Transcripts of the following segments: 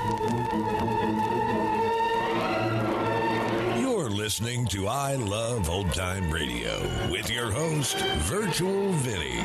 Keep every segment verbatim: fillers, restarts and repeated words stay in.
You're listening to I Love Old Time Radio with your host, Virtual Vinny.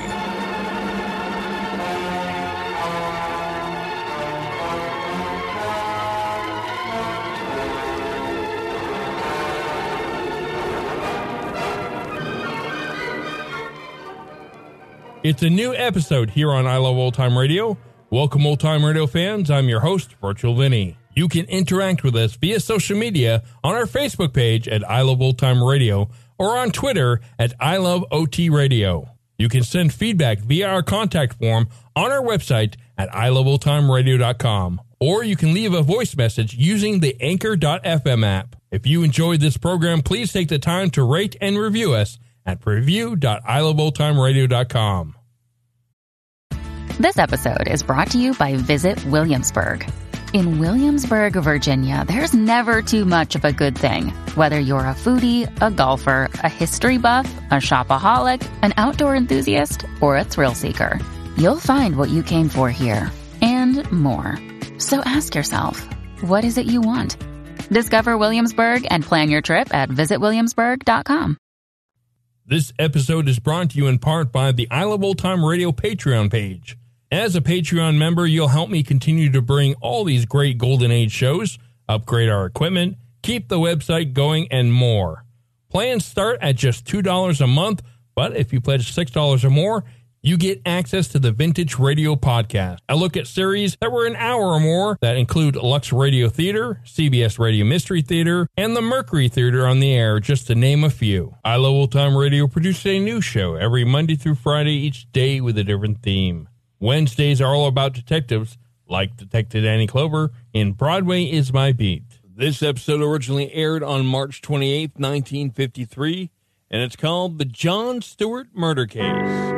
It's a new episode here on I Love Old Time Radio. Welcome, Old Time Radio fans. I'm your host, Virtual Vinny. You can interact with us via social media on our Facebook page at I Love Old Time Radio or on Twitter at I Love O T Radio. You can send feedback via our contact form on our website at I Love Old Time Radio dot com, or you can leave a voice message using the Anchor dot f m app. If you enjoyed this program, please take the time to rate and review us at review dot I Love Old Time Radio dot com. This episode is brought to you by Visit Williamsburg. In Williamsburg, Virginia, there's never too much of a good thing. Whether you're a foodie, a golfer, a history buff, a shopaholic, an outdoor enthusiast, or a thrill seeker, you'll find what you came for here and more. So ask yourself, what is it you want? Discover Williamsburg and plan your trip at visit williamsburg dot com. This episode is brought to you in part by the I Love Old Time Radio Patreon page. As a Patreon member, you'll help me continue to bring all these great Golden Age shows, upgrade our equipment, keep the website going, and more. Plans start at just two dollars a month, but if you pledge six dollars or more, you get access to the Vintage Radio Podcast. I look at series that were an hour or more that include Lux Radio Theater, C B S Radio Mystery Theater, and the Mercury Theater on the Air, just to name a few. I Love Old Time Radio produces a new show every Monday through Friday, each day with a different theme. Wednesdays are all about detectives, like Detective Danny Clover in Broadway Is My Beat. This episode originally aired on March twenty-eighth, nineteen fifty-three, and it's called The John Stewart Murder Case.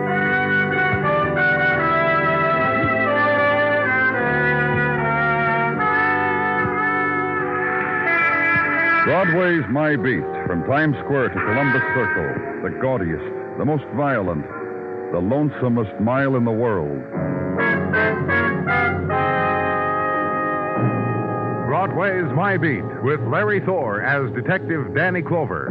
Broadway's My Beat, from Times Square to Columbus Circle, the gaudiest, the most violent, the lonesomest mile in the world. Broadway's My Beat, with Larry Thor as Detective Danny Clover.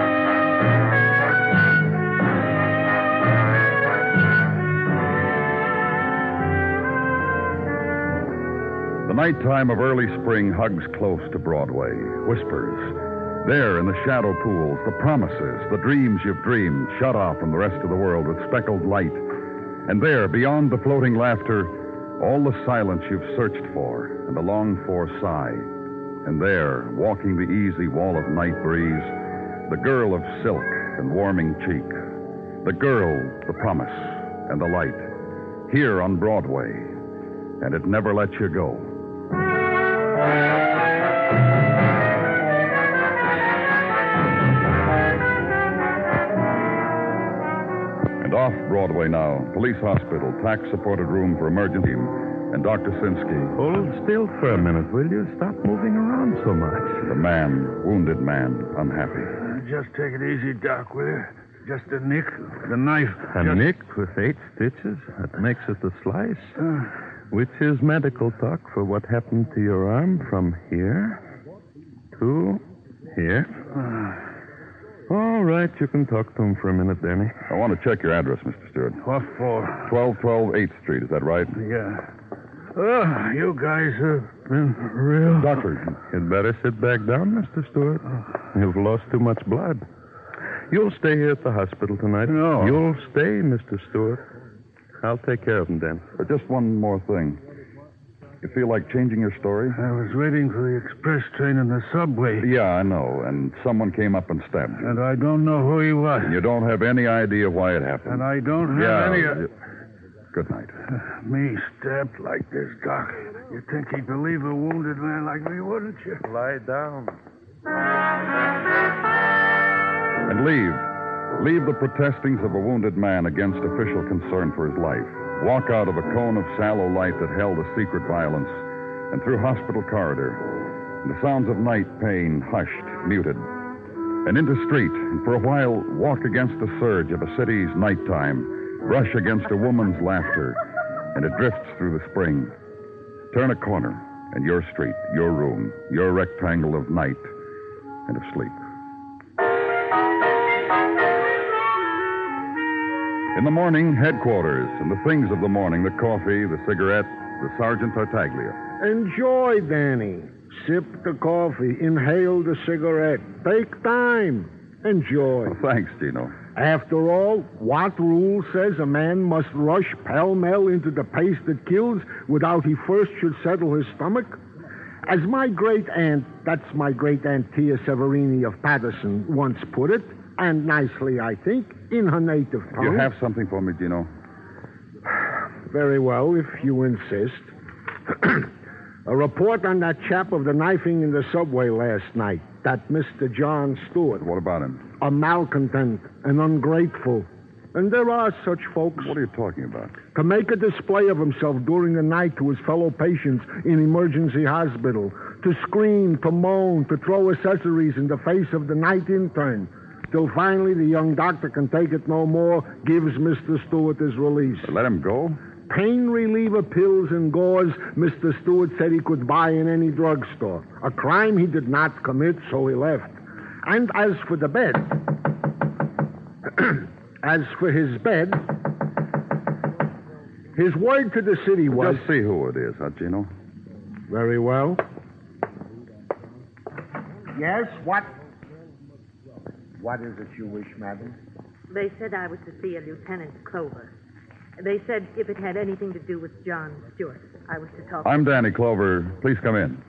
The nighttime of early spring hugs close to Broadway, whispers. There in the shadow pools, the promises, the dreams you've dreamed, shut off from the rest of the world with speckled light. And there, beyond the floating laughter, all the silence you've searched for and the longed-for sigh. And there, walking the easy wall of night breeze, the girl of silk and warming cheek. The girl, the promise, and the light. Here on Broadway. And it never lets you go. And off Broadway now, police hospital, tax-supported room for emergency, and Doctor Sinsky. Hold still for a minute, will you? Stop moving around so much. The man, wounded man, unhappy. Uh, just take it easy, Doc, will you? Just a nick. The knife. A just... nick with eight stitches? That makes it a slice. Uh, Which is medical talk for what happened to your arm from here to here. Uh, All right, you can talk to him for a minute, Danny. I want to check your address, Mister Stewart. What for? twelve twelve eighth Street, is that right? Yeah. Oh, you guys have been real... Doctor. You'd better sit back down, Mister Stewart. You've lost too much blood. You'll stay here at the hospital tonight. No. You'll stay, Mister Stewart. I'll take care of him, Dan. But just one more thing. You feel like changing your story? I was waiting for the express train in the subway. Yeah, I know. And someone came up and stabbed you. And I don't know who he was. And you don't have any idea why it happened. And I don't have yeah, any... You... Good night. Uh, me stabbed like this, Doc. You'd think he'd believe a wounded man like me, wouldn't you? Lie down. And leave. Leave the protestings of a wounded man against official concern for his life. Walk out of a cone of sallow light that held a secret violence, and through hospital corridor, and the sounds of night pain hushed, muted, and into street, and for a while walk against the surge of a city's nighttime, brush against a woman's laughter, and it drifts through the spring. Turn a corner, and your street, your room, your rectangle of night and of sleep. In the morning, headquarters, and the things of the morning, the coffee, the cigarette, the Sergeant Tartaglia. Enjoy, Danny. Sip the coffee, inhale the cigarette. Take time. Enjoy. Well, thanks, Gino. After all, what rule says a man must rush pell-mell into the pace that kills without he first should settle his stomach? As my great-aunt, that's my great-aunt Tia Severini of Patterson, once put it, and nicely, I think, in her native tongue. You have something for me, Gino? Very well, if you insist. A report on that chap of the knifing in the subway last night, that Mister John Stewart. What about him? A malcontent, an ungrateful. And there are such folks. What are you talking about? To make a display of himself during the night to his fellow patients in emergency hospital. To scream, to moan, to throw accessories in the face of the night intern. Till finally the young doctor can take it no more, gives Mister Stewart his release. Let him go? Pain reliever pills and gauze Mister Stewart said he could buy in any drugstore. A crime he did not commit, so he left. And as for the bed... as for his bed... His word to the city was... Just see who it is, huh, Gino? Very well. Yes, what? What is it you wish, madam? They said I was to see a Lieutenant Clover. They said if it had anything to do with John Stewart, I was to talk I'm to Danny Clover. Please come in.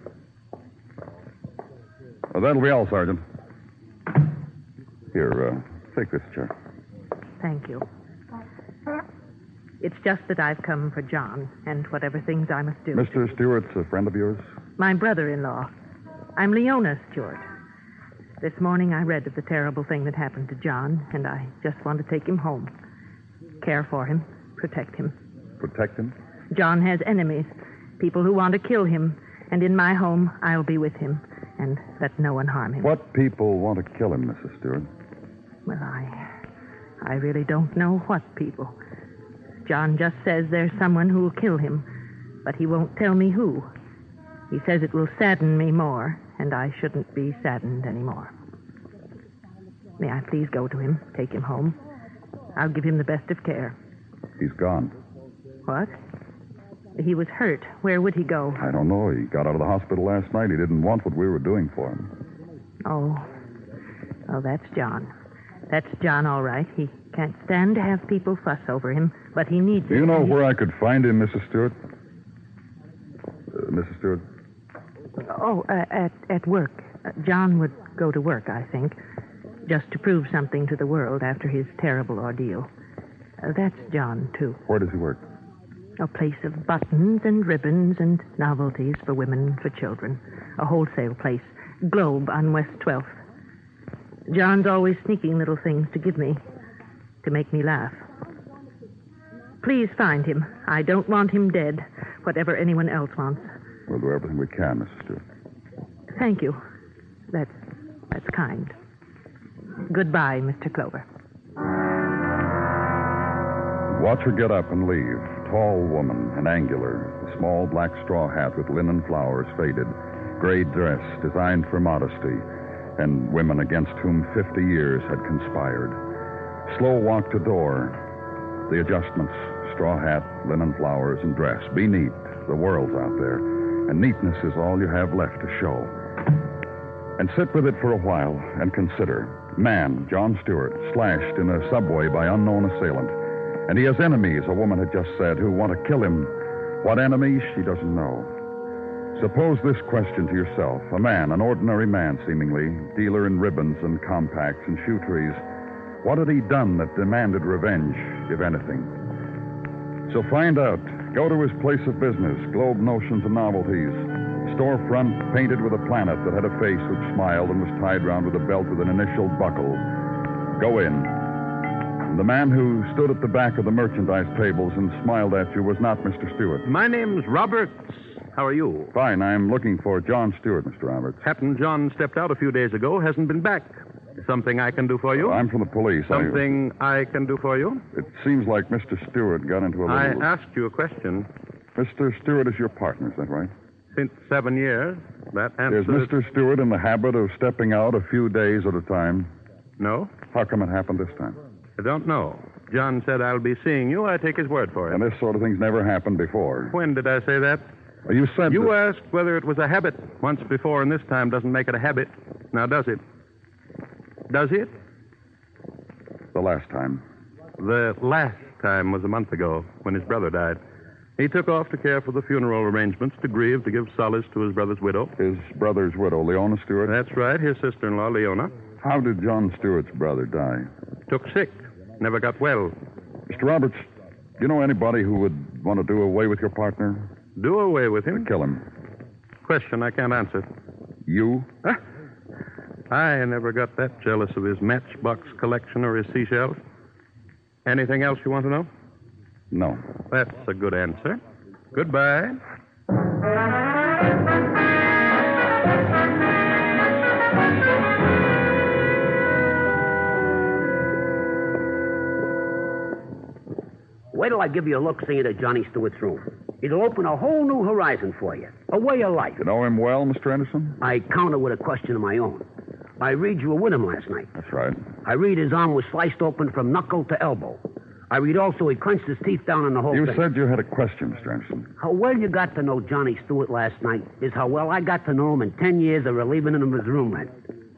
Well, that'll be all, Sergeant. Here, uh, take this chair. Thank you. It's just that I've come for John and whatever things I must do. Mister Stewart's a friend of yours? My brother-in-law. I'm Leona Stewart. This morning I read of the terrible thing that happened to John, and I just want to take him home. Care for him. Protect him. Protect him? John has enemies, people who want to kill him, and in my home, I'll be with him, and let no one harm him. What people want to kill him, Missus Stewart? Well, I... I really don't know what people. John just says there's someone who'll kill him, but he won't tell me who. He says it will sadden me more, and I shouldn't be saddened anymore. May I please go to him, take him home? I'll give him the best of care. He's gone. What? He was hurt. Where would he go? I don't know. He got out of the hospital last night. He didn't want what we were doing for him. Oh. Oh, that's John. That's John, all right. He can't stand to have people fuss over him, but he needs it. Do you know he... where I could find him, Missus Stewart? Uh, Missus Stewart? Oh, uh, at, at work. Uh, John would go to work, I think, just to prove something to the world after his terrible ordeal. Uh, that's John, too. Where does he work? A place of buttons and ribbons and novelties for women and for children. A wholesale place. Globe on West twelfth. John's always sneaking little things to give me, to make me laugh. Please find him. I don't want him dead, whatever anyone else wants. We'll do everything we can, Missus Stewart. Thank you. That's, that's kind. Goodbye, Mister Clover. Watch her get up and leave. Tall woman and angular. A small black straw hat with linen flowers faded. Gray dress designed for modesty. And women against whom fifty years had conspired. Slow walk to door. The adjustments. Straw hat, linen flowers, and dress. Be neat. The world's out there. And neatness is all you have left to show. And sit with it for a while and consider. Man, John Stewart, slashed in a subway by unknown assailant. And he has enemies, a woman had just said, who want to kill him. What enemies, she doesn't know. Suppose this question to yourself. A man, an ordinary man, seemingly, dealer in ribbons and compacts and shoe trees. What had he done that demanded revenge, if anything? So find out. Go to his place of business, Globe Notions and Novelties. Storefront painted with a planet that had a face which smiled and was tied round with a belt with an initial buckle. Go in. The man who stood at the back of the merchandise tables and smiled at you was not Mister Stewart. My name's Roberts. How are you? Fine. I'm looking for John Stewart, Mister Roberts. Captain John stepped out a few days ago, hasn't been back. Something I can do for you? Uh, I'm from the police. Something I... I can do for you? It seems like Mister Stewart got into a little... I asked you a question. Mister Stewart is your partner, is that right? Since seven years. That Is answers... Mister Stewart in the habit of stepping out a few days at a time? No, How come it happened this time? I don't know. John said I'll be seeing you. I take his word for it. And this sort of thing's never happened before. When did I say that? Well, you said You that- asked whether it was a habit. Once before, and this time doesn't make it a habit. Now, does it? Does it? the last time. The last time was a month ago, when his brother died. He took off to care for the funeral arrangements, to grieve, to give solace to his brother's widow. His brother's widow, Leona Stewart? That's right, his sister-in-law, Leona. How did John Stewart's brother die? Took sick. Never got well. Mister Roberts, do you know anybody who would want to do away with your partner? Do away with him? Kill him. Question I can't answer. You? Huh? I never got that jealous of his matchbox collection or his seashells. Anything else you want to know? No. That's a good answer. Goodbye. Wait till I give you a look-see into Johnny Stewart's room. It'll open a whole new horizon for you. A way of life. You know him well, Mister Anderson? I counter with a question of my own. I read you were with him last night. That's right. I read his arm was sliced open from knuckle to elbow. I read also he clenched his teeth down in the whole You thing. said you had a question, Mister Anderson. How well you got to know Johnny Stewart last night is how well I got to know him in ten years of relieving him of his room rent.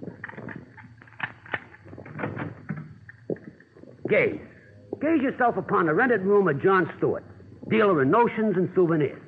Gaze. Gaze yourself upon the rented room of John Stewart, dealer in notions and souvenirs.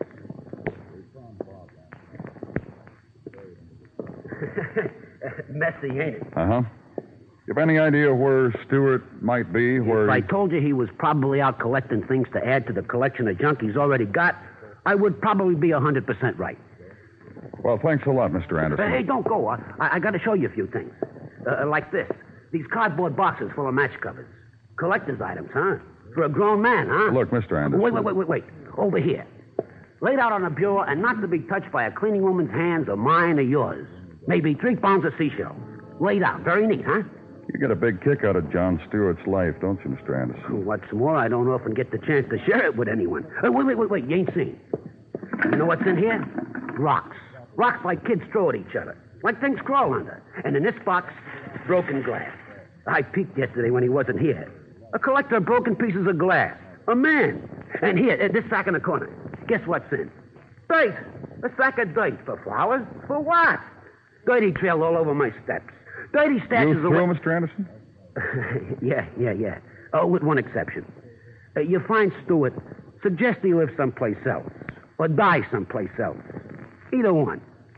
Messy, ain't it? Uh-huh. You have any idea where Stewart might be? Where If I told you he was probably out collecting things to add to the collection of junk he's already got, I would probably be one hundred percent right. Well, thanks a lot, Mister Anderson. Hey, don't go. I, I got to show you a few things. Uh, like this. These cardboard boxes full of match covers. Collector's items, huh? For a grown man, huh? Look, Mister Anderson. Wait, wait, wait, wait, wait. Over here. Laid out on a bureau and not to be touched by a cleaning woman's hands or mine or yours. Maybe three pounds of seashells. Laid out. Very neat, huh? You get a big kick out of John Stewart's life, don't you, Mister Anderson? What's more, I don't often get the chance to share it with anyone. Uh, wait, wait, wait, wait. You ain't seen. You know what's in here? Rocks. Rocks like kids throw at each other. Like things crawl under. And in this box, broken glass. I peeked yesterday when he wasn't here. A collector of broken pieces of glass. A man. And here, uh, this sack in the corner. Guess what's in? Dirt. A sack of dirt. For flowers? For what? Dirty trail all over my steps. Dirty stashes You away. through, Mister Anderson? yeah, yeah, yeah. Oh, with one exception. Uh, you find Stewart, suggest he lives someplace else. Or die someplace else. Either one.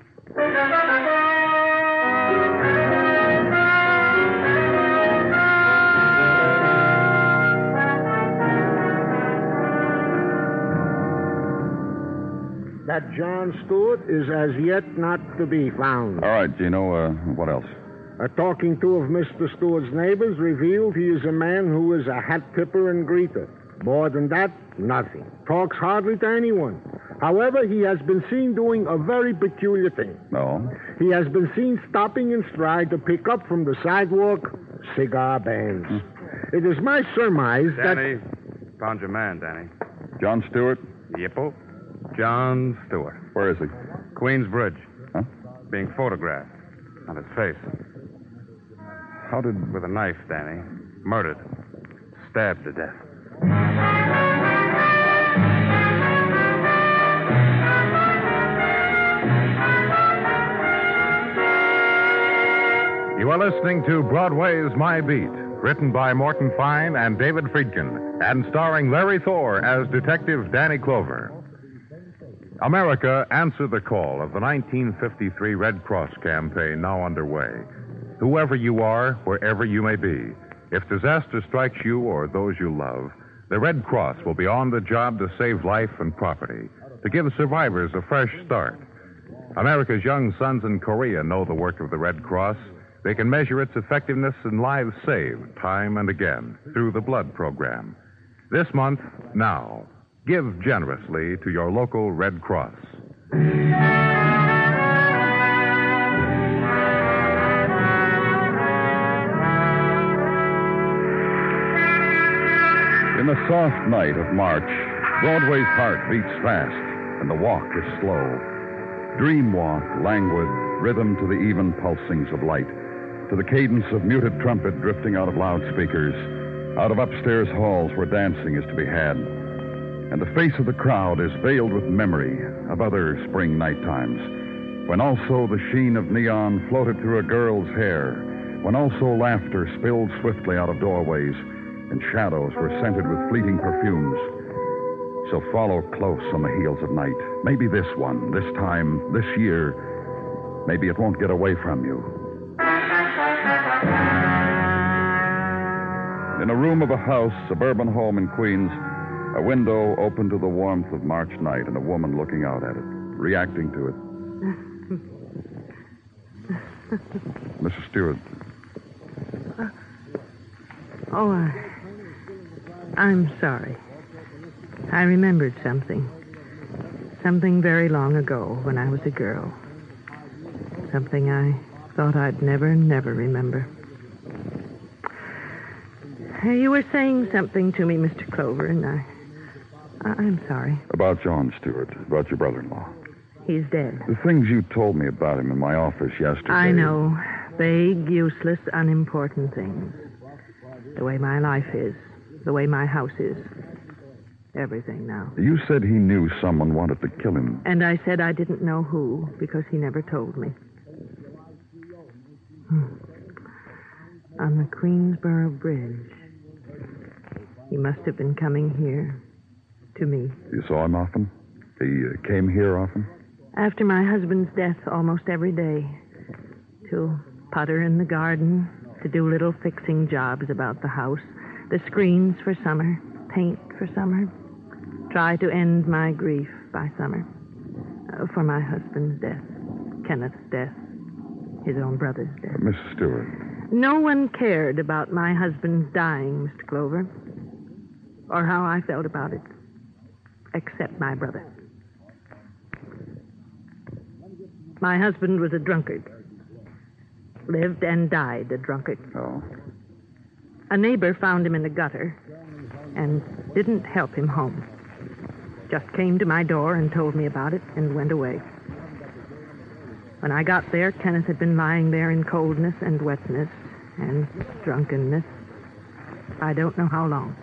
That John Stewart is as yet not to be found. All right, Gino, uh, what else? A talking to of Mister Stewart's neighbors revealed he is a man who is a hat tipper and greeter. More than that, nothing. Talks hardly to anyone. However, he has been seen doing a very peculiar thing. No. He has been seen stopping in stride to pick up from the sidewalk cigar bands. Hmm. It is my surmise Danny, that... found your man, Danny. John Stewart? Yippo. John Stewart. Where is he? Queens Bridge. Huh? Being photographed. On his face. How did... With a knife, Danny. Murdered. Stabbed to death. You are listening to Broadway's My Beat, written by Morton Fine and David Friedkin, and starring Larry Thor as Detective Danny Clover. America, answer the call of the nineteen fifty-three Red Cross campaign now underway. Whoever you are, wherever you may be, if disaster strikes you or those you love, the Red Cross will be on the job to save life and property, to give survivors a fresh start. America's young sons in Korea know the work of the Red Cross. They can measure its effectiveness in lives saved time and again through the blood program. This month, now, give generously to your local Red Cross. In the soft night of March, Broadway's heart beats fast, and the walk is slow. dream-walk, languid, rhythm to the even pulsings of light, to the cadence of muted trumpet drifting out of loudspeakers, out of upstairs halls where dancing is to be had. And the face of the crowd is veiled with memory of other spring night times, when also the sheen of neon floated through a girl's hair, when also laughter spilled swiftly out of doorways, and shadows were scented with fleeting perfumes. So follow close on the heels of night. Maybe this one, this time, this year, maybe it won't get away from you. In a room of a house, suburban home in Queens, a window open to the warmth of March night and a woman looking out at it, reacting to it. Missus Stewart. Uh, oh, uh, I'm sorry. I remembered something. Something very long ago when I was a girl. Something I thought I'd never, never remember. You were saying something to me, Mister Clover, and I... I'm sorry. About John Stewart, about your brother-in-law. He's dead. The things you told me about him in my office yesterday... I know. Vague, useless, unimportant things. The way my life is. The way my house is. Everything now. You said he knew someone wanted to kill him. And I said I didn't know who because he never told me. Hmm. On the Queensboro Bridge. He must have been coming here. To me. You saw him often? He uh, came here often? After my husband's death, almost every day. To putter in the garden, to do little fixing jobs about the house, the screens for summer, paint for summer. Try to end my grief by summer. Uh, for my husband's death, Kenneth's death, his own brother's death. Uh, Missus Stewart. No one cared about my husband's dying, Mister Clover, or how I felt about it. Except my brother. My husband was a drunkard. Lived and died a drunkard. Oh. A neighbor found him in the gutter and didn't help him home. Just came to my door and told me about it and went away. When I got there, Kenneth had been lying there in coldness and wetness and drunkenness. I don't know how long.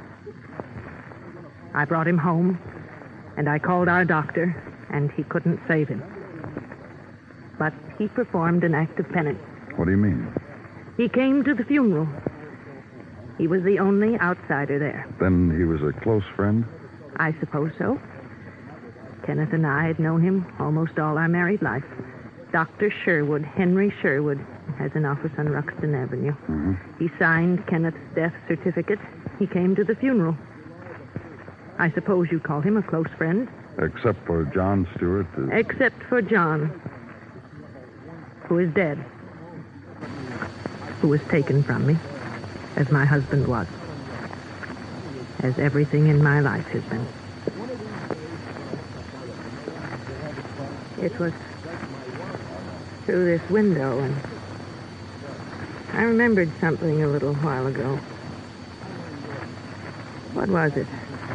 I brought him home. And I called our doctor, and he couldn't save him. But he performed an act of penance. What do you mean? He came to the funeral. He was the only outsider there. Then he was a close friend? I suppose so. Kenneth and I had known him almost all our married life. Doctor Sherwood, Henry Sherwood, has an office on Ruxton Avenue. Mm-hmm. He signed Kenneth's death certificate. He came to the funeral. I suppose you call him a close friend. Except for John Stewart? Is... Except for John, who is dead. Who was taken from me, as my husband was. As everything in my life has been. It was through this window, and I remembered something a little while ago. What was it?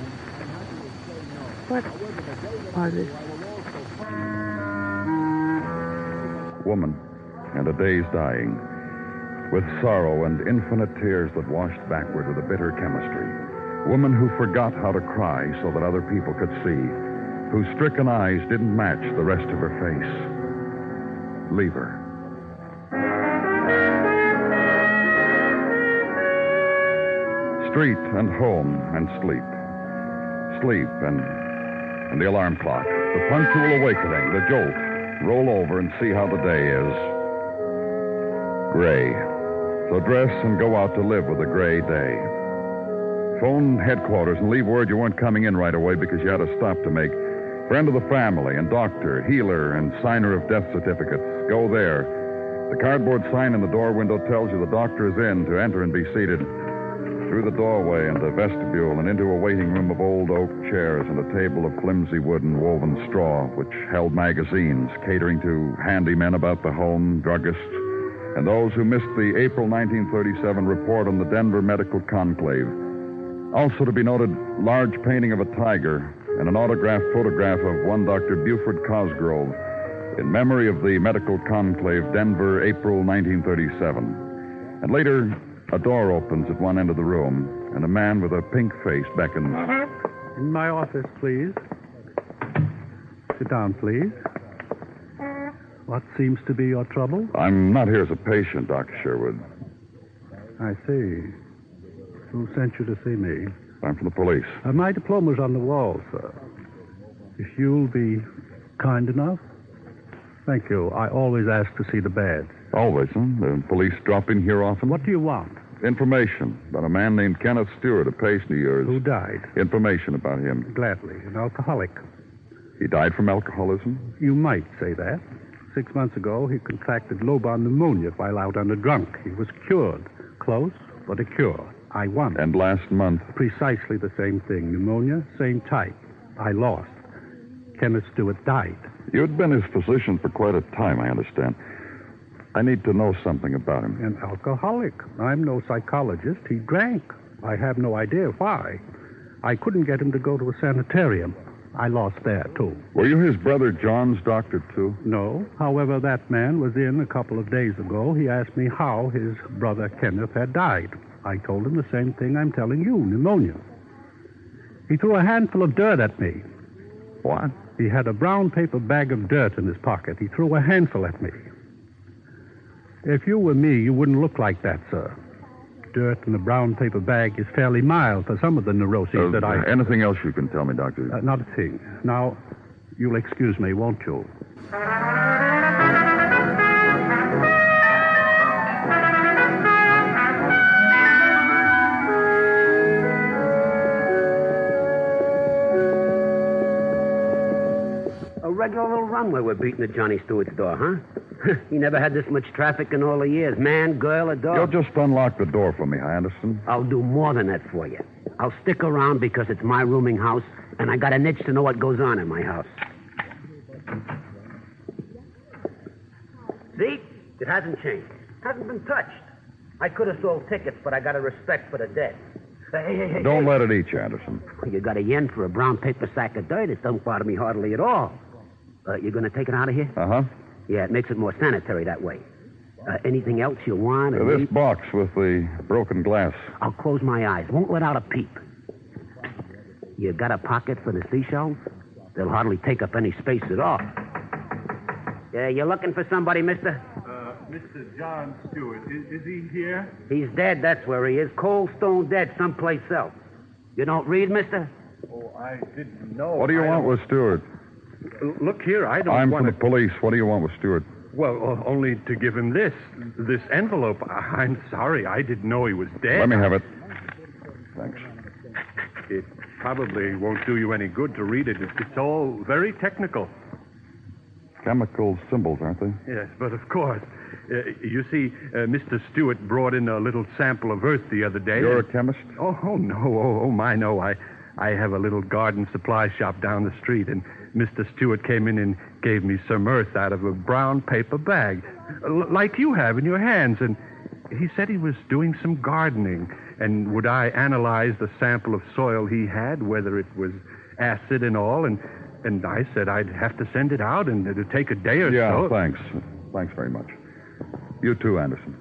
What was it? Woman, and a day's dying, with sorrow and infinite tears that washed backward with a bitter chemistry. Woman who forgot how to cry so that other people could see, whose stricken eyes didn't match the rest of her face. Leave her. Street and home and sleep. Sleep and... and the alarm clock. The punctual awakening, the jolt. Roll over and see how the day is. Gray. So dress and go out to live with a gray day. Phone headquarters and leave word you weren't coming in right away because you had a stop to make. Friend of the family and doctor, healer, and signer of death certificates. Go there. The cardboard sign in the door window tells you the doctor is in to enter and be seated. Through the doorway and the vestibule and into a waiting room of old oak chairs and a table of flimsy wood and woven straw, which held magazines catering to handymen about the home, druggists, and those who missed the April nineteen thirty-seven report on the Denver Medical Conclave. Also to be noted, large painting of a tiger and an autographed photograph of one Doctor Buford Cosgrove, In memory of the medical conclave, Denver, April nineteen thirty-seven. And later, a door opens at one end of the room, and a man with a pink face beckons. In my office, please. Sit down, please. What seems to be your trouble? I'm not here as a patient, Doctor Sherwood. I see. Who sent you to see me? I'm from the police. Uh, my diploma's on the wall, sir. If you'll be kind enough. Thank you. I always ask to see the badge. Always, huh? The police drop in here often? What do you want? Information about a man named Kenneth Stewart, a patient of yours. Who died? Information about him. Gladly. An alcoholic. He died from alcoholism? You might say that. Six months ago, he contracted low-bar pneumonia while out on a drunk. He was cured. Close, but a cure. I won. And last month? Precisely the same thing. Pneumonia, same type. I lost. Kenneth Stewart died. You'd been his physician for quite a time, I understand. I need to know something about him. An alcoholic. I'm no psychologist. He drank. I have no idea why. I couldn't get him to go to a sanitarium. I lost there, too. Were you his brother John's doctor, too? No. However, that man was in a couple of days ago. He asked me how his brother Kenneth had died. I told him the same thing I'm telling you, pneumonia. He threw a handful of dirt at me. What? He had a brown paper bag of dirt in his pocket. He threw a handful at me. If you were me, you wouldn't look like that, sir. Dirt in a brown paper bag is fairly mild for some of the neuroses uh, that I... Anything else you can tell me, Doctor? Uh, not a thing. Now, you'll excuse me, won't you? A regular little runway we're beating at Johnny Stewart's door, huh? He never had this much traffic in all the years. Man, girl, or dog. You'll just unlock the door for me, Anderson. I'll do more than that for you. I'll stick around because it's my rooming house, and I got an itch to know what goes on in my house. See? It hasn't changed. It hasn't been touched. I could have sold tickets, but I got a respect for the dead. Hey, hey, hey, Don't hey. let it eat you, Anderson. You got a yen for a brown paper sack of dirt. It don't bother me hardly at all. Uh, you going to take it out of here? Uh-huh. Yeah, it makes it more sanitary that way. Uh, anything else you want? Uh, this box with the broken glass. I'll close my eyes. Won't let out a peep. You got a pocket for the seashells? They'll hardly take up any space at all. Yeah, you looking for somebody, mister? Uh, Mister John Stewart. Is, is he here? He's dead, that's where he is. Cold stone dead someplace else. You don't read, mister? Oh, I didn't know. What do you I want don't... with Stewart? Look here, I don't I'm want from the police. What do you want with Stewart? Well, uh, only to give him this. This envelope. I- I'm sorry. I didn't know he was dead. Let me have it. Thanks. It probably won't do you any good to read it. It's all very technical. Chemical symbols, aren't they? Yes, but of course. Uh, you see, uh, Mister Stewart brought in a little sample of earth the other day. You're and... a chemist? Oh, oh no. Oh, oh, my, no. I, I have a little garden supply shop down the street, and Mister Stewart came in and gave me some earth out of a brown paper bag, l- like you have in your hands. And he said he was doing some gardening, and would I analyze the sample of soil he had, whether it was acid and all, and and I said I'd have to send it out, and it'd take a day or yeah, so. Yeah, thanks. Thanks very much. You too, Anderson.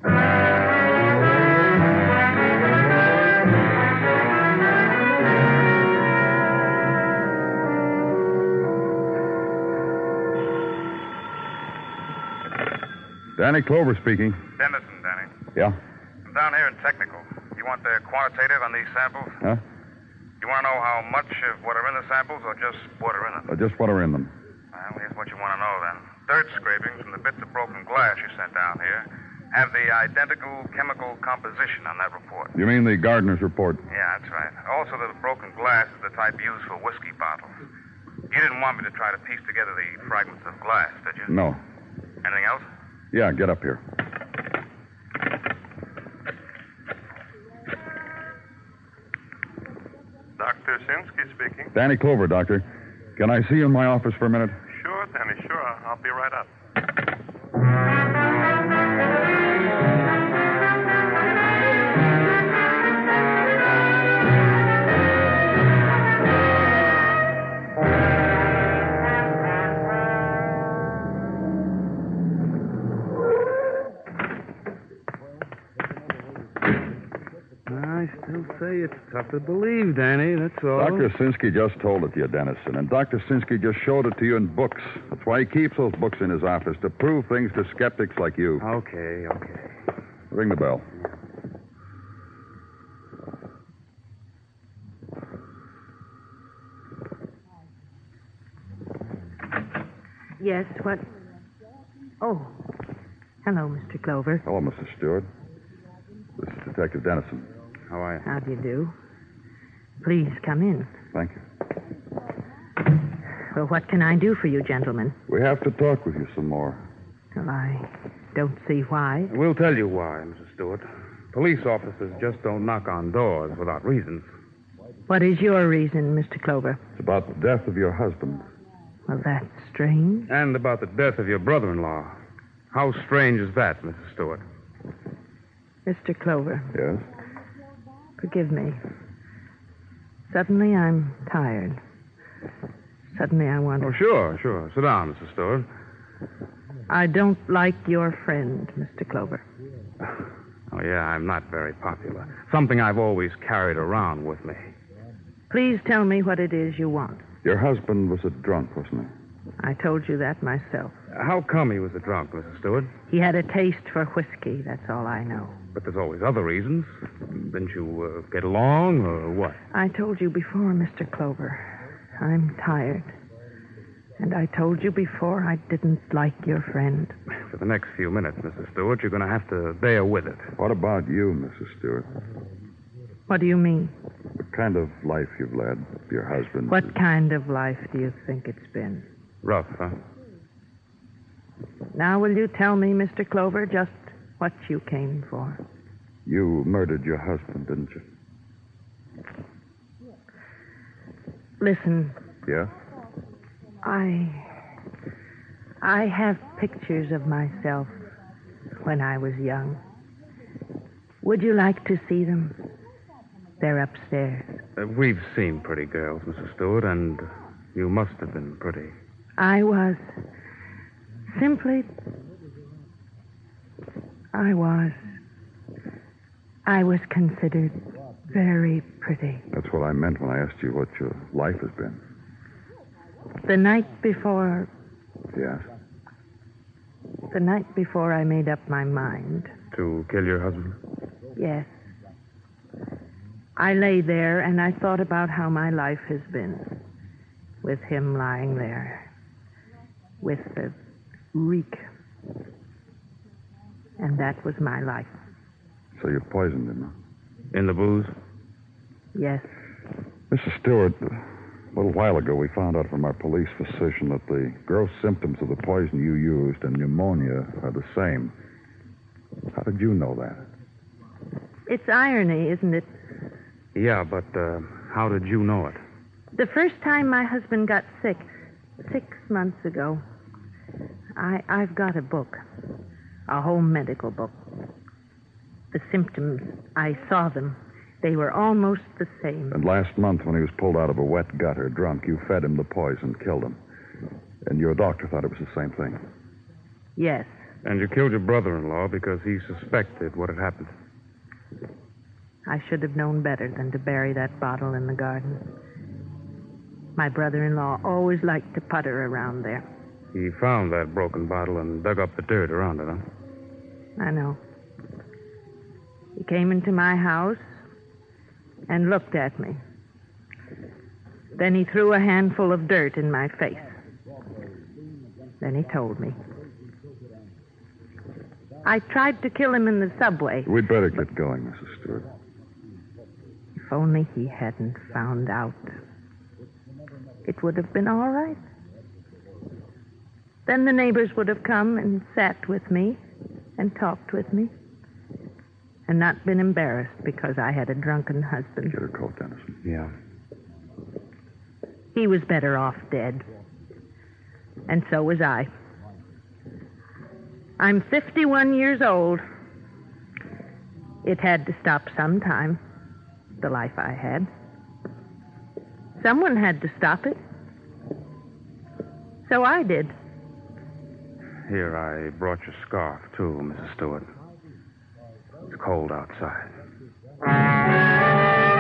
Danny Clover speaking. Dennison, Danny. Yeah? I'm down here in technical. You want the quantitative on these samples? Huh? You want to know how much of what are in the samples or just what are in them? Uh, just what are in them. Well, here's what you want to know then. Dirt scrapings from the bits of broken glass you sent down here have the identical chemical composition on that report. You mean the gardener's report? Yeah, that's right. Also, that the broken glass is the type used for whiskey bottles. You didn't want me to try to piece together the fragments of glass, did you? No. Anything else? Yeah, get up here. Doctor Sinsky speaking. Danny Clover, Doctor. Can I see you in my office for a minute? Sure, Danny, sure. I'll be right up. say it's tough to believe, Danny, that's all. Doctor Sinsky just told it to you, Dennison, and Doctor Sinsky just showed it to you in books. That's why he keeps those books in his office, to prove things to skeptics like you. Okay, okay. Ring the bell. Yes, what? Oh. Hello, Mister Clover. Hello, Missus Stewart. This is Detective Dennison. How are you? How do you do? Please come in. Thank you. Well, what can I do for you, gentlemen? We have to talk with you some more. Well, I don't see why. We'll tell you why, Missus Stewart. Police officers just don't knock on doors without reasons. What is your reason, Mister Clover? It's about the death of your husband. Well, that's strange. And about the death of your brother-in-law. How strange is that, Missus Stewart? Mister Clover. Yes? Forgive me. Suddenly I'm tired. Suddenly I want to... Oh, sure, sure. Sit down, Missus Stewart. I don't like your friend, Mister Clover. Oh, yeah, I'm not very popular. Something I've always carried around with me. Please tell me what it is you want. Your husband was a drunk, wasn't he? I told you that myself. How come he was a drunk, Missus Stewart? He had a taste for whiskey, that's all I know. But there's always other reasons. Didn't you uh, get along, or what? I told you before, Mister Clover. I'm tired. And I told you before I didn't like your friend. For the next few minutes, Missus Stewart, you're going to have to bear with it. What about you, Missus Stewart? What do you mean? What kind of life you've led, your husband? What kind of life do you think it's been? Rough, huh? Now, will you tell me, Mister Clover, just what you came for? You murdered your husband, didn't you? Listen. Yeah? I... I have pictures of myself when I was young. Would you like to see them? They're upstairs. Uh, we've seen pretty girls, Missus Stewart, and you must have been pretty. I was. Simply... I was. I was considered very pretty. That's what I meant when I asked you what your life has been. The night before... Yes? The night before I made up my mind. To kill your husband? Yes. I lay there and I thought about how my life has been. With him lying there. With the reek. And that was my life. So you poisoned him, huh? In the booze? Yes. Missus Stewart, a little while ago we found out from our police physician that the gross symptoms of the poison you used and pneumonia are the same. How did you know that? It's irony, isn't it? Yeah, but uh, how did you know it? The first time my husband got sick, six months ago, I, I've got a book. A home medical book. The symptoms, I saw them. They were almost the same. And last month, when he was pulled out of a wet gutter, drunk, you fed him the poison, killed him. And your doctor thought it was the same thing. Yes. And you killed your brother-in-law because he suspected what had happened. I should have known better than to bury that bottle in the garden. My brother-in-law always liked to putter around there. He found that broken bottle and dug up the dirt around it, huh? I know. He came into my house and looked at me. Then he threw a handful of dirt in my face. Then he told me. I tried to kill him in the subway. We'd better get going, Missus Stewart. If only he hadn't found out. It would have been all right. Then the neighbors would have come and sat with me and talked with me and not been embarrassed because I had a drunken husband. Get her coat, Dennison. Yeah. He was better off dead. And so was I. I'm fifty-one years old. It had to stop sometime, the life I had. Someone had to stop it. So I did. Here, I brought your scarf, too, Missus Stewart. It's cold outside.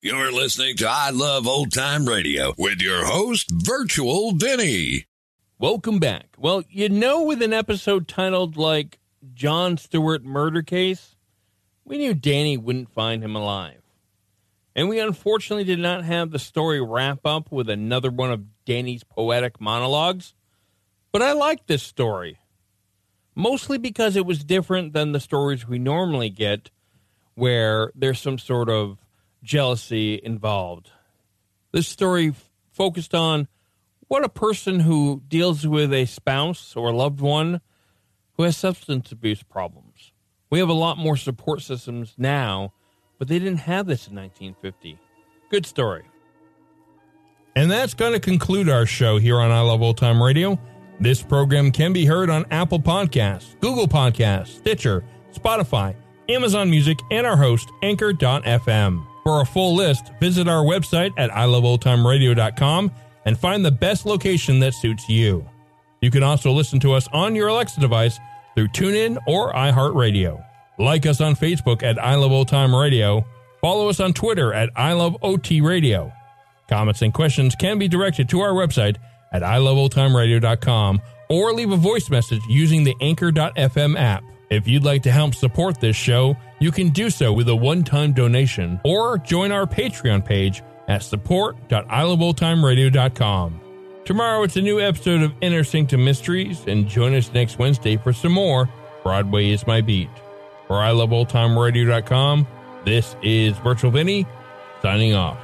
You're listening to I Love Old Time Radio with your host, Virtual Vinny. Welcome back. Well, you know, with an episode titled like Jon Stewart Murder Case, we knew Danny wouldn't find him alive. And we unfortunately did not have the story wrap up with another one of Danny's poetic monologues. But I liked this story. Mostly because it was different than the stories we normally get where there's some sort of jealousy involved. This story f- focused on what a person who deals with a spouse or loved one who has substance abuse problems. We have a lot more support systems now, but they didn't have this in nineteen fifty. Good story. And that's going to conclude our show here on I Love Old Time Radio. This program can be heard on Apple Podcasts, Google Podcasts, Stitcher, Spotify, Amazon Music, and our host, Anchor dot f m. For a full list, visit our website at i love old time radio dot com and find the best location that suits you. You can also listen to us on your Alexa device through TuneIn or iHeartRadio. Like us on Facebook at I Love Old Time Radio. Follow us on Twitter at I Love O T Radio. Comments and questions can be directed to our website at i love old time radio dot com or leave a voice message using the Anchor dot f m app. If you'd like to help support this show, you can do so with a one-time donation or join our Patreon page at support dot i love old time radio dot com. Tomorrow it's a new episode of Inner Sanctum Mysteries, and join us next Wednesday for some more Broadway is My Beat. For i love old time radio dot com, this is Virtual Vinny, signing off.